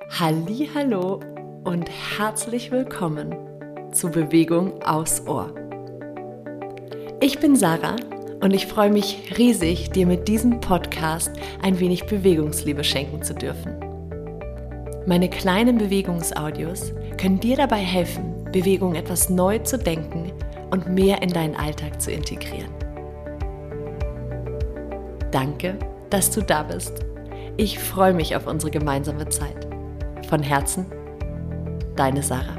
Hallihallo und herzlich willkommen zu Bewegung aufs Ohr. Ich bin Sarah und ich freue mich riesig, dir mit diesem Podcast ein wenig Bewegungsliebe schenken zu dürfen. Meine kleinen Bewegungsaudios können dir dabei helfen, Bewegung etwas neu zu denken und mehr in deinen Alltag zu integrieren. Danke, dass du da bist. Ich freue mich auf unsere gemeinsame Zeit. Von Herzen, deine Sarah.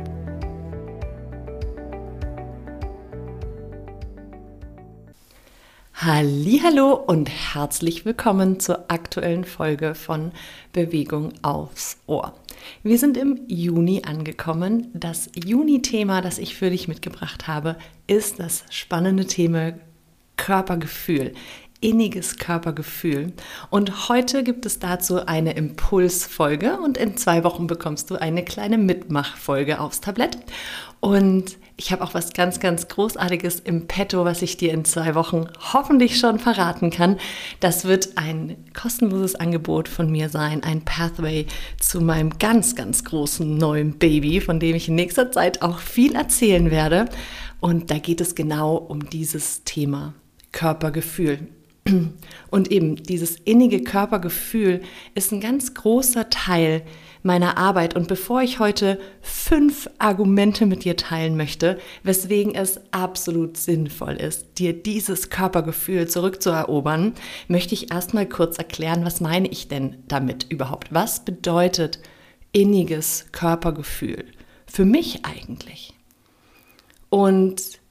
Hallihallo und herzlich willkommen zur aktuellen Folge von Bewegung aufs Ohr. Wir sind im Juni angekommen. Das Juni-Thema, das ich für dich mitgebracht habe, ist das spannende Thema Körpergefühl. Inniges Körpergefühl. Und heute gibt es dazu eine Impulsfolge und in 2 Wochen bekommst du eine kleine Mitmachfolge aufs Tablett. Und ich habe auch was ganz, ganz Großartiges im Petto, was ich dir in 2 Wochen hoffentlich schon verraten kann. Das wird ein kostenloses Angebot von mir sein, ein Pathway zu meinem ganz, ganz großen neuen Baby, von dem ich in nächster Zeit auch viel erzählen werde. Und da geht es genau um dieses Thema Körpergefühl. Und eben dieses innige Körpergefühl ist ein ganz großer Teil meiner Arbeit. Und bevor ich heute 5 Argumente mit dir teilen möchte, weswegen es absolut sinnvoll ist, dir dieses Körpergefühl zurückzuerobern, möchte ich erstmal kurz erklären, was meine ich denn damit überhaupt? Was bedeutet inniges Körpergefühl für mich eigentlich? Und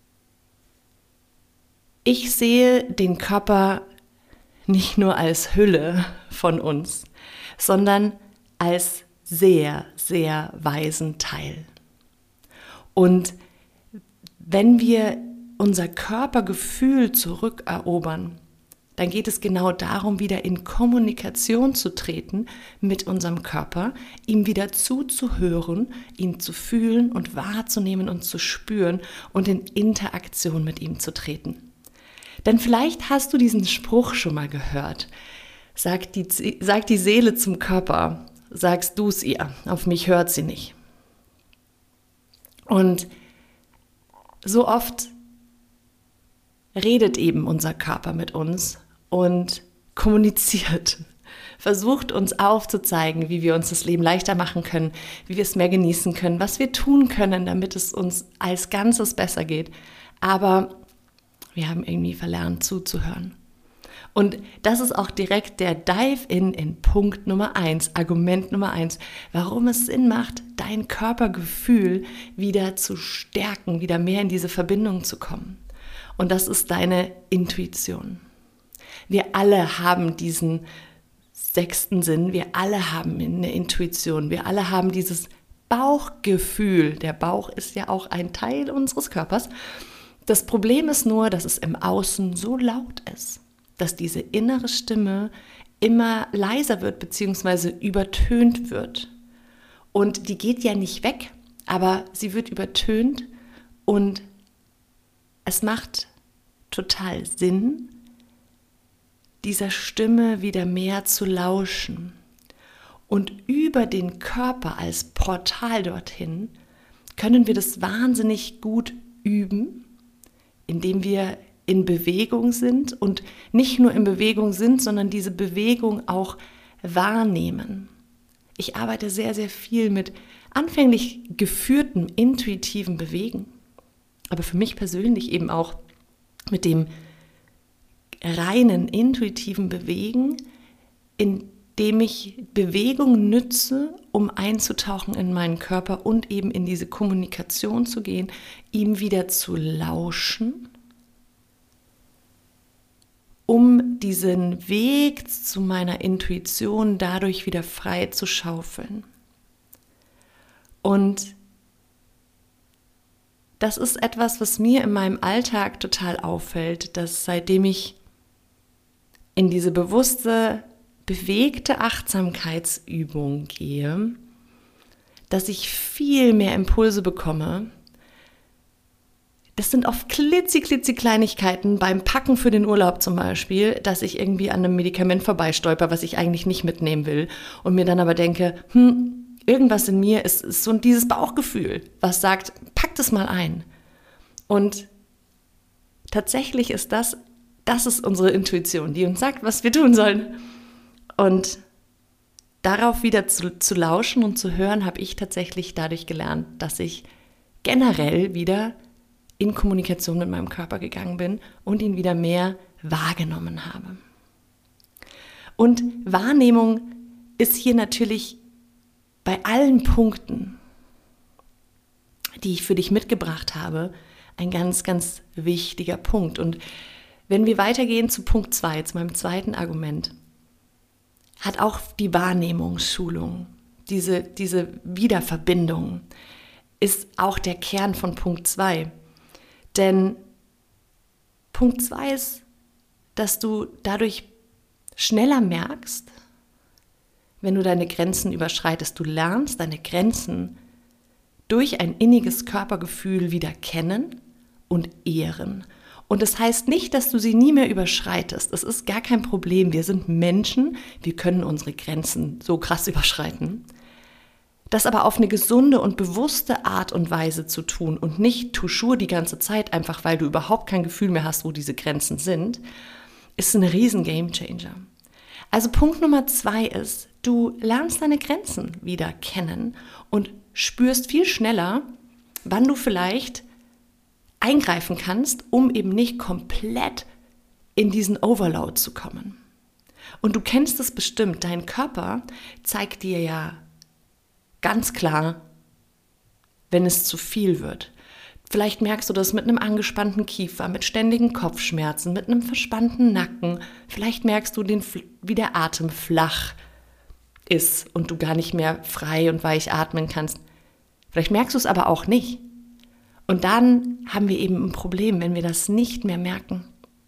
ich sehe den Körper nicht nur als Hülle von uns, sondern als sehr, sehr weisen Teil. Und wenn wir unser Körpergefühl zurückerobern, dann geht es genau darum, wieder in Kommunikation zu treten mit unserem Körper, ihm wieder zuzuhören, ihn zu fühlen und wahrzunehmen und zu spüren und in Interaktion mit ihm zu treten. Denn vielleicht hast du diesen Spruch schon mal gehört. Sagt die Seele zum Körper, sagst du es ihr, auf mich hört sie nicht. Und so oft redet eben unser Körper mit uns und kommuniziert, versucht uns aufzuzeigen, wie wir uns das Leben leichter machen können, wie wir es mehr genießen können, was wir tun können, damit es uns als Ganzes besser geht. Aber wir haben irgendwie verlernt zuzuhören. Und das ist auch direkt der Dive-In Punkt Nummer 1, Argument Nummer 1, warum es Sinn macht, dein Körpergefühl wieder zu stärken, wieder mehr in diese Verbindung zu kommen. Und das ist deine Intuition. Wir alle haben diesen 6. Sinn, wir alle haben eine Intuition, wir alle haben dieses Bauchgefühl. Der Bauch ist ja auch ein Teil unseres Körpers. Das Problem ist nur, dass es im Außen so laut ist, dass diese innere Stimme immer leiser wird bzw. übertönt wird. Und die geht ja nicht weg, aber sie wird übertönt und es macht total Sinn, dieser Stimme wieder mehr zu lauschen. Und über den Körper als Portal dorthin können wir das wahnsinnig gut üben, indem wir in Bewegung sind und nicht nur in Bewegung sind, sondern diese Bewegung auch wahrnehmen. Ich arbeite sehr, sehr viel mit anfänglich geführtem, intuitiven Bewegen, aber für mich persönlich eben auch mit dem reinen, intuitiven Bewegen, indem ich Bewegung nütze, um einzutauchen in meinen Körper und eben in diese Kommunikation zu gehen, ihm wieder zu lauschen, um diesen Weg zu meiner Intuition dadurch wieder frei zu schaufeln. Und das ist etwas, was mir in meinem Alltag total auffällt, dass seitdem ich in diese bewusste, bewegte Achtsamkeitsübung gehe, dass ich viel mehr Impulse bekomme. Das sind oft klitzikleinigkeiten beim Packen für den Urlaub zum Beispiel, dass ich irgendwie an einem Medikament vorbeistolper, was ich eigentlich nicht mitnehmen will und mir dann aber denke, irgendwas in mir ist so dieses Bauchgefühl, was sagt, pack das mal ein. Und tatsächlich ist das ist unsere Intuition, die uns sagt, was wir tun sollen. Und darauf wieder zu lauschen und zu hören, habe ich tatsächlich dadurch gelernt, dass ich generell wieder in Kommunikation mit meinem Körper gegangen bin und ihn wieder mehr wahrgenommen habe. Und Wahrnehmung ist hier natürlich bei allen Punkten, die ich für dich mitgebracht habe, ein ganz, ganz wichtiger Punkt. Und wenn wir weitergehen zu Punkt 2, zu meinem zweiten Argument, hat auch die Wahrnehmungsschulung, diese Wiederverbindung, ist auch der Kern von Punkt 2. Denn Punkt 2 ist, dass du dadurch schneller merkst, wenn du deine Grenzen überschreitest. Du lernst deine Grenzen durch ein inniges Körpergefühl wieder kennen und ehren. Und das heißt nicht, dass du sie nie mehr überschreitest. Es ist gar kein Problem. Wir sind Menschen, wir können unsere Grenzen so krass überschreiten. Das aber auf eine gesunde und bewusste Art und Weise zu tun und nicht toujours die ganze Zeit, einfach weil du überhaupt kein Gefühl mehr hast, wo diese Grenzen sind, ist ein riesen Gamechanger. Also Punkt Nummer 2 ist, du lernst deine Grenzen wieder kennen und spürst viel schneller, wann du vielleicht eingreifen kannst, um eben nicht komplett in diesen Overload zu kommen. Und du kennst es bestimmt, dein Körper zeigt dir ja ganz klar, wenn es zu viel wird. Vielleicht merkst du das mit einem angespannten Kiefer, mit ständigen Kopfschmerzen, mit einem verspannten Nacken. Vielleicht merkst du, wie der Atem flach ist und du gar nicht mehr frei und weich atmen kannst. Vielleicht merkst du es aber auch nicht. Und dann haben wir eben ein Problem, wenn wir das nicht mehr merken.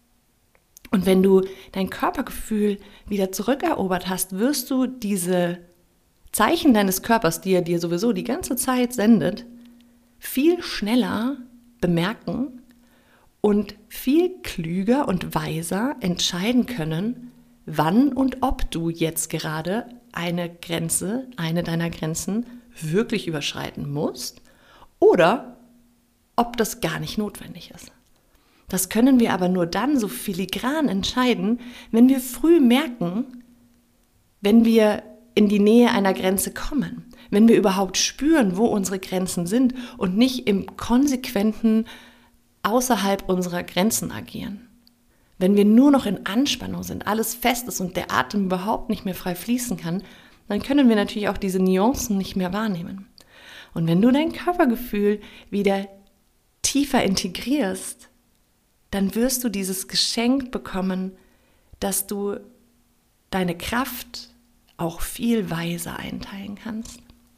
Und wenn du dein Körpergefühl wieder zurückerobert hast, wirst du diese Zeichen deines Körpers, die er dir sowieso die ganze Zeit sendet, viel schneller bemerken und viel klüger und weiser entscheiden können, wann und ob du jetzt gerade eine deiner Grenzen wirklich überschreiten musst oder ob das gar nicht notwendig ist. Das können wir aber nur dann so filigran entscheiden, wenn wir früh merken, wenn wir in die Nähe einer Grenze kommen, wenn wir überhaupt spüren, wo unsere Grenzen sind und nicht im konsequenten außerhalb unserer Grenzen agieren. Wenn wir nur noch in Anspannung sind, alles fest ist und der Atem überhaupt nicht mehr frei fließen kann, dann können wir natürlich auch diese Nuancen nicht mehr wahrnehmen. Und wenn du dein Körpergefühl wieder tiefer integrierst, dann wirst du dieses Geschenk bekommen, dass du deine Kraft auch viel weiser einteilen kannst.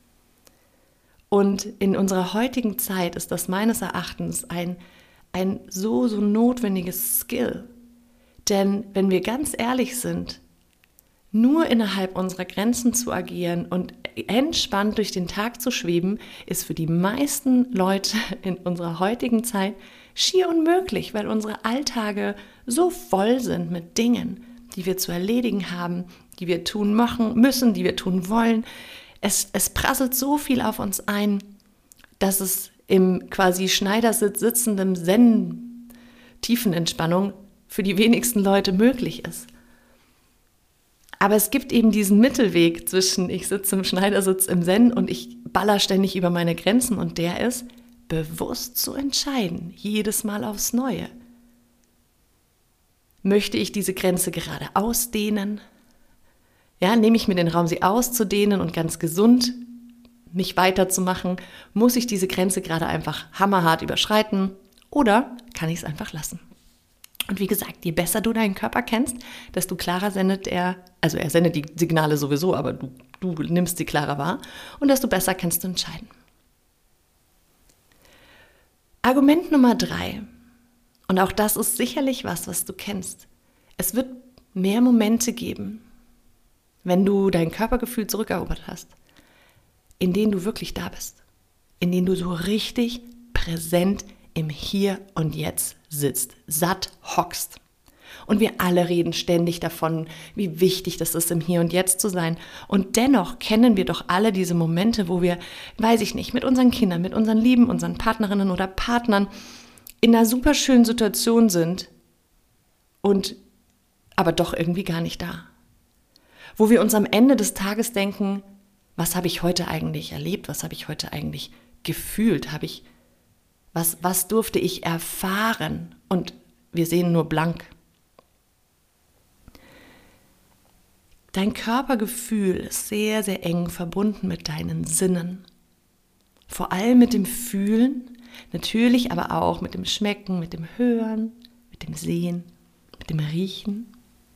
Und in unserer heutigen Zeit ist das meines Erachtens ein so notwendiges Skill. Denn wenn wir ganz ehrlich sind, nur innerhalb unserer Grenzen zu agieren und entspannt durch den Tag zu schweben, ist für die meisten Leute in unserer heutigen Zeit schier unmöglich, weil unsere Alltage so voll sind mit Dingen, die wir zu erledigen haben, die wir tun müssen, die wir tun wollen. Es prasselt so viel auf uns ein, dass es im quasi Schneidersitz sitzenden Zen, Tiefenentspannung für die wenigsten Leute möglich ist. Aber es gibt eben diesen Mittelweg zwischen ich sitze im Schneidersitz im Zen und ich baller ständig über meine Grenzen und der ist, bewusst zu entscheiden, jedes Mal aufs Neue. Möchte ich diese Grenze gerade ausdehnen? Ja, nehme ich mir den Raum, sie auszudehnen und ganz gesund mich weiterzumachen? Muss ich diese Grenze gerade einfach hammerhart überschreiten oder kann ich es einfach lassen? Und wie gesagt, je besser du deinen Körper kennst, desto klarer sendet er sendet die Signale sowieso, aber du nimmst sie klarer wahr und desto besser kannst du entscheiden. Argument Nummer 3, und auch das ist sicherlich was du kennst. Es wird mehr Momente geben, wenn du dein Körpergefühl zurückerobert hast, in denen du wirklich da bist, in denen du so richtig präsent im Hier und Jetzt sitzt, satt hockst. Und wir alle reden ständig davon, wie wichtig das ist, im Hier und Jetzt zu sein. Und dennoch kennen wir doch alle diese Momente, wo wir, weiß ich nicht, mit unseren Kindern, mit unseren Lieben, unseren Partnerinnen oder Partnern in einer super schönen Situation sind und aber doch irgendwie gar nicht da. Wo wir uns am Ende des Tages denken, was habe ich heute eigentlich erlebt? Was habe ich heute eigentlich gefühlt? Was durfte ich erfahren? Und wir sehen nur blank. Dein Körpergefühl ist sehr, sehr eng verbunden mit deinen Sinnen. Vor allem mit dem Fühlen, natürlich aber auch mit dem Schmecken, mit dem Hören, mit dem Sehen, mit dem Riechen.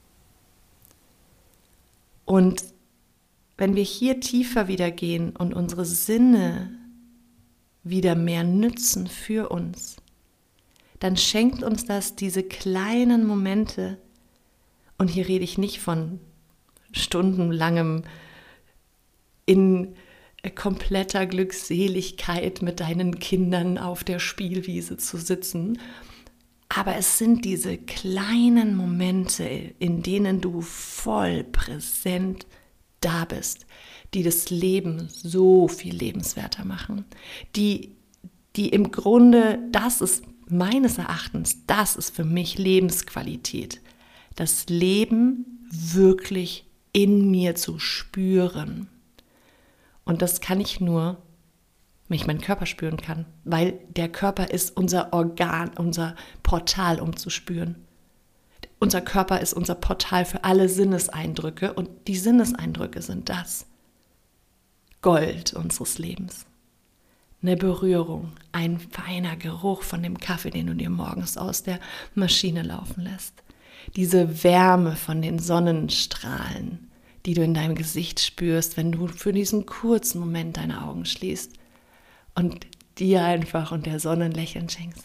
Und wenn wir hier tiefer wieder gehen und unsere Sinne wieder mehr nützen für uns, dann schenkt uns das diese kleinen Momente. Und hier rede ich nicht von stundenlangem in kompletter Glückseligkeit mit deinen Kindern auf der Spielwiese zu sitzen. Aber es sind diese kleinen Momente, in denen du voll präsent da bist, die das Leben so viel lebenswerter machen, die im Grunde, das ist meines Erachtens, das ist für mich Lebensqualität, das Leben wirklich in mir zu spüren. Und das kann ich nur, wenn ich meinen Körper spüren kann, weil der Körper ist unser Organ, unser Portal, um zu spüren. Unser Körper ist unser Portal für alle Sinneseindrücke und die Sinneseindrücke sind das Gold unseres Lebens. Eine Berührung, ein feiner Geruch von dem Kaffee, den du dir morgens aus der Maschine laufen lässt. Diese Wärme von den Sonnenstrahlen, die du in deinem Gesicht spürst, wenn du für diesen kurzen Moment deine Augen schließt und dir einfach und der Sonne ein Lächeln schenkst.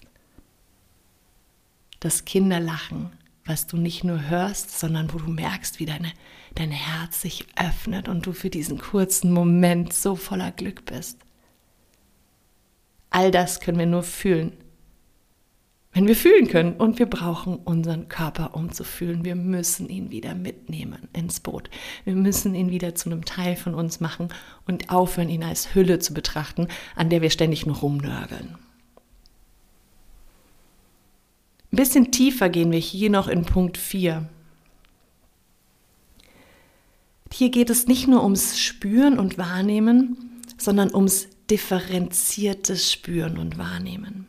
Das Kinderlachen, was du nicht nur hörst, sondern wo du merkst, wie dein Herz sich öffnet und du für diesen kurzen Moment so voller Glück bist. All das können wir nur fühlen, wenn wir fühlen können. Und wir brauchen unseren Körper, um zu fühlen. Wir müssen ihn wieder mitnehmen ins Boot. Wir müssen ihn wieder zu einem Teil von uns machen und aufhören, ihn als Hülle zu betrachten, an der wir ständig nur rumnörgeln. Ein bisschen tiefer gehen wir hier noch in Punkt 4. Hier geht es nicht nur ums Spüren und Wahrnehmen, sondern ums differenziertes Spüren und Wahrnehmen.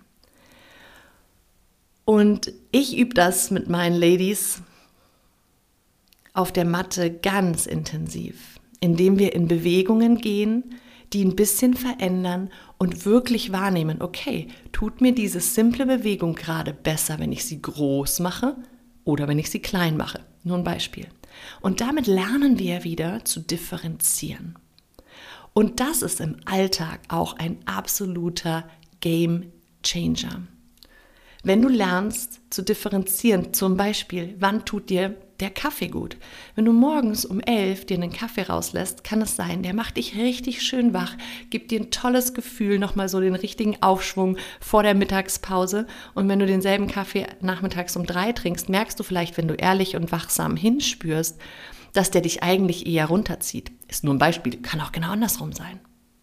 Und ich übe das mit meinen Ladies auf der Matte ganz intensiv, indem wir in Bewegungen gehen, die ein bisschen verändern und wirklich wahrnehmen, okay, tut mir diese simple Bewegung gerade besser, wenn ich sie groß mache oder wenn ich sie klein mache. Nur ein Beispiel. Und damit lernen wir wieder zu differenzieren. Und das ist im Alltag auch ein absoluter Game Changer. Wenn du lernst zu differenzieren, zum Beispiel, wann tut dir der Kaffee gut? Wenn du morgens um 11 dir einen Kaffee rauslässt, kann es sein, der macht dich richtig schön wach, gibt dir ein tolles Gefühl, nochmal so den richtigen Aufschwung vor der Mittagspause. Und wenn du denselben Kaffee nachmittags um 3 trinkst, merkst du vielleicht, wenn du ehrlich und wachsam hinspürst, dass der dich eigentlich eher runterzieht. Ist nur ein Beispiel, kann auch genau andersrum sein.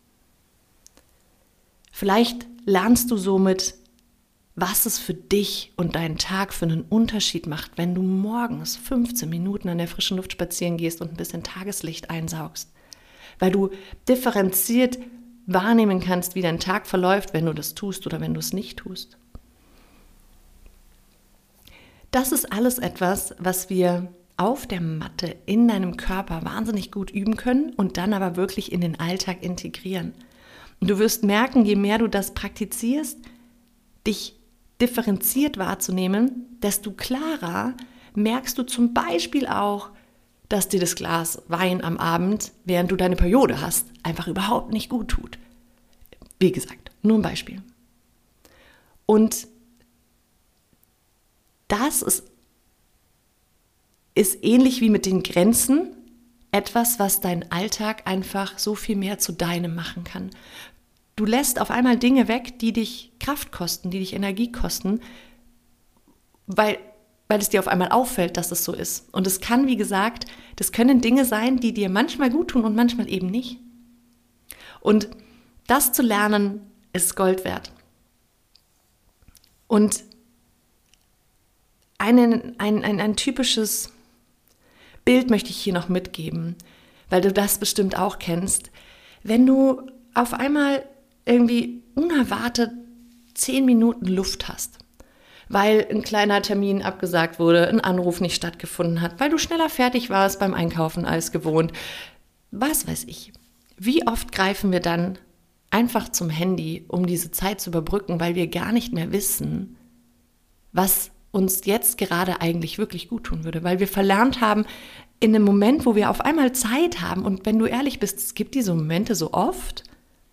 Vielleicht lernst du somit, was es für dich und deinen Tag für einen Unterschied macht, wenn du morgens 15 Minuten an der frischen Luft spazieren gehst und ein bisschen Tageslicht einsaugst. Weil du differenziert wahrnehmen kannst, wie dein Tag verläuft, wenn du das tust oder wenn du es nicht tust. Das ist alles etwas, was wir auf der Matte in deinem Körper wahnsinnig gut üben können und dann aber wirklich in den Alltag integrieren. Und du wirst merken, je mehr du das praktizierst, dich differenziert wahrzunehmen, desto klarer merkst du zum Beispiel auch, dass dir das Glas Wein am Abend, während du deine Periode hast, einfach überhaupt nicht gut tut. Wie gesagt, nur ein Beispiel. Und das ist ähnlich wie mit den Grenzen etwas, was deinen Alltag einfach so viel mehr zu deinem machen kann. Du lässt auf einmal Dinge weg, die dich Kraft kosten, die dich Energie kosten, weil weil es dir auf einmal auffällt, dass es so ist. Und es kann, wie gesagt, das können Dinge sein, die dir manchmal gut tun und manchmal eben nicht. Und das zu lernen, ist Gold wert. Und ein typisches Bild möchte ich hier noch mitgeben, weil du das bestimmt auch kennst. Wenn du auf einmal irgendwie unerwartet 10 Minuten Luft hast, weil ein kleiner Termin abgesagt wurde, ein Anruf nicht stattgefunden hat, weil du schneller fertig warst beim Einkaufen als gewohnt, was weiß ich. Wie oft greifen wir dann einfach zum Handy, um diese Zeit zu überbrücken, weil wir gar nicht mehr wissen, was uns jetzt gerade eigentlich wirklich gut tun würde, weil wir verlernt haben, in dem Moment, wo wir auf einmal Zeit haben, und wenn du ehrlich bist, es gibt diese Momente so oft,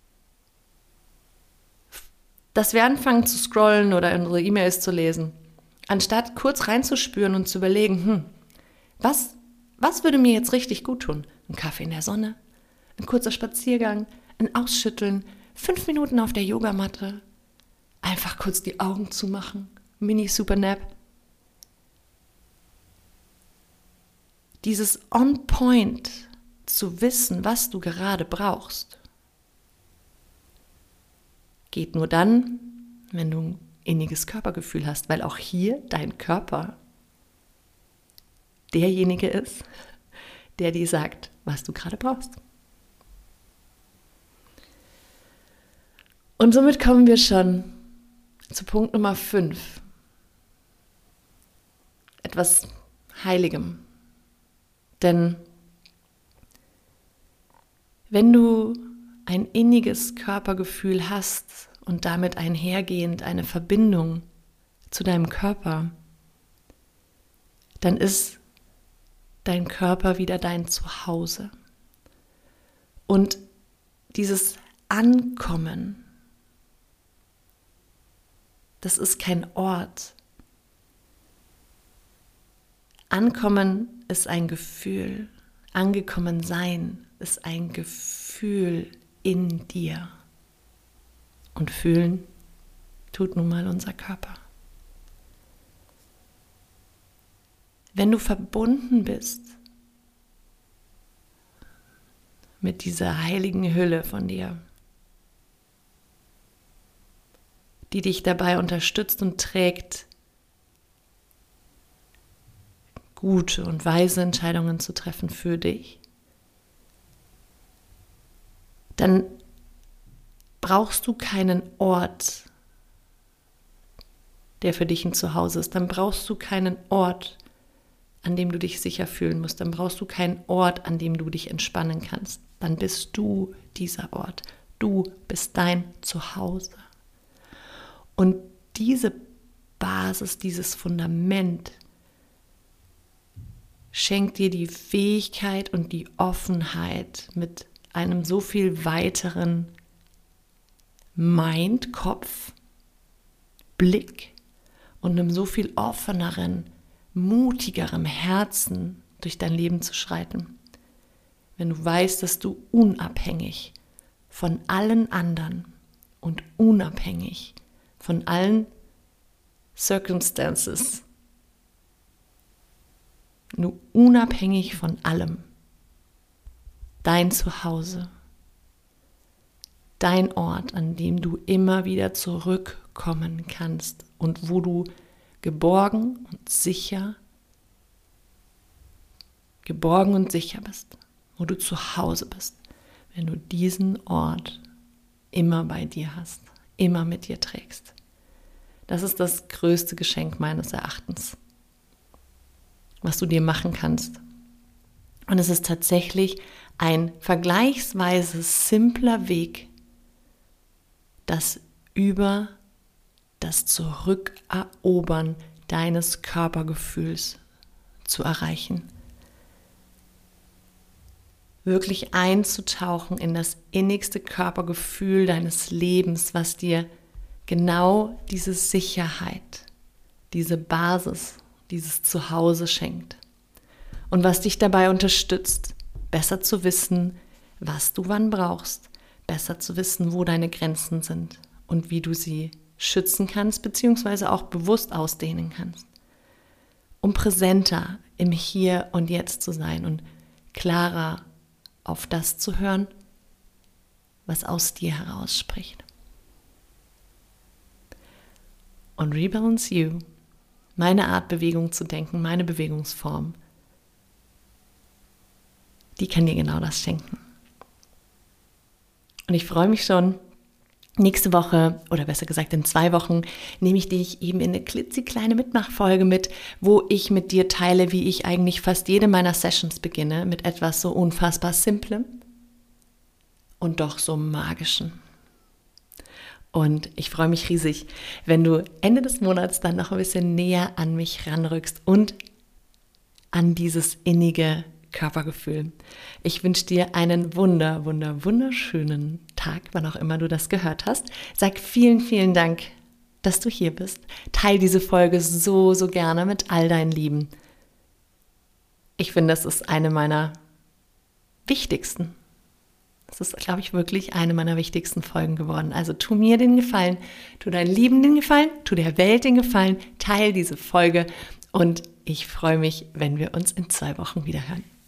dass wir anfangen zu scrollen oder unsere E-Mails zu lesen, anstatt kurz reinzuspüren und zu überlegen, was würde mir jetzt richtig gut tun? Ein Kaffee in der Sonne, ein kurzer Spaziergang, ein Ausschütteln, 5 Minuten auf der Yogamatte, einfach kurz die Augen zumachen, Mini-Super-Nap. Dieses On-Point zu wissen, was du gerade brauchst, geht nur dann, wenn du ein inniges Körpergefühl hast, weil auch hier dein Körper derjenige ist, der dir sagt, was du gerade brauchst. Und somit kommen wir schon zu Punkt Nummer 5. Etwas Heiligem. Denn wenn du ein inniges Körpergefühl hast und damit einhergehend eine Verbindung zu deinem Körper, dann ist dein Körper wieder dein Zuhause. Und dieses Ankommen, das ist kein Ort. Ankommen ist ein Gefühl. Angekommen sein ist ein Gefühl in dir. Und fühlen tut nun mal unser Körper. Wenn du verbunden bist mit dieser heiligen Hülle von dir, die dich dabei unterstützt und trägt, gute und weise Entscheidungen zu treffen für dich, dann brauchst du keinen Ort, der für dich ein Zuhause ist. Dann brauchst du keinen Ort, an dem du dich sicher fühlen musst. Dann brauchst du keinen Ort, an dem du dich entspannen kannst. Dann bist du dieser Ort. Du bist dein Zuhause. Und diese Basis, dieses Fundament schenkt dir die Fähigkeit und die Offenheit, mit einem so viel weiteren Mind, Kopf, Blick und einem so viel offeneren, mutigeren Herzen durch dein Leben zu schreiten. Wenn du weißt, dass du unabhängig von allen anderen und unabhängig von allen Circumstances, nur unabhängig von allem, dein Zuhause, dein Ort, an dem du immer wieder zurückkommen kannst und wo du geborgen und sicher bist, wo du zu Hause bist, wenn du diesen Ort immer bei dir hast, immer mit dir trägst. Das ist das größte Geschenk meines Erachtens, was du dir machen kannst. Und es ist tatsächlich ein vergleichsweise simpler Weg, das über das Zurückerobern deines Körpergefühls zu erreichen. Wirklich einzutauchen in das innigste Körpergefühl deines Lebens, was dir genau diese Sicherheit, diese Basis, dieses Zuhause schenkt. Und was dich dabei unterstützt, besser zu wissen, was du wann brauchst, besser zu wissen, wo deine Grenzen sind und wie du sie schützen kannst, beziehungsweise auch bewusst ausdehnen kannst. um präsenter im Hier und Jetzt zu sein und klarer auf das zu hören, was aus dir heraus spricht. Und Rebalance You, meine Art Bewegung zu denken, meine Bewegungsform, die kann dir genau das schenken. Und ich freue mich schon, nächste Woche, oder besser gesagt in 2 Wochen, nehme ich dich eben in eine klitzekleine Mitmachfolge mit, wo ich mit dir teile, wie ich eigentlich fast jede meiner Sessions beginne, mit etwas so unfassbar Simplem und doch so Magischen. Und ich freue mich riesig, wenn du Ende des Monats dann noch ein bisschen näher an mich ranrückst und an dieses innige Körpergefühl. Ich wünsche dir einen wunderschönen Tag, wann auch immer du das gehört hast. Sag vielen Dank, dass du hier bist. Teil diese Folge so gerne mit all deinen Lieben. Ich finde, das ist eine meiner wichtigsten. Das ist, glaube ich, wirklich eine meiner wichtigsten Folgen geworden. Also tu mir den Gefallen, tu deinen Lieben den Gefallen, tu der Welt den Gefallen, teil diese Folge und ich freue mich, wenn wir uns in 2 Wochen wieder hören.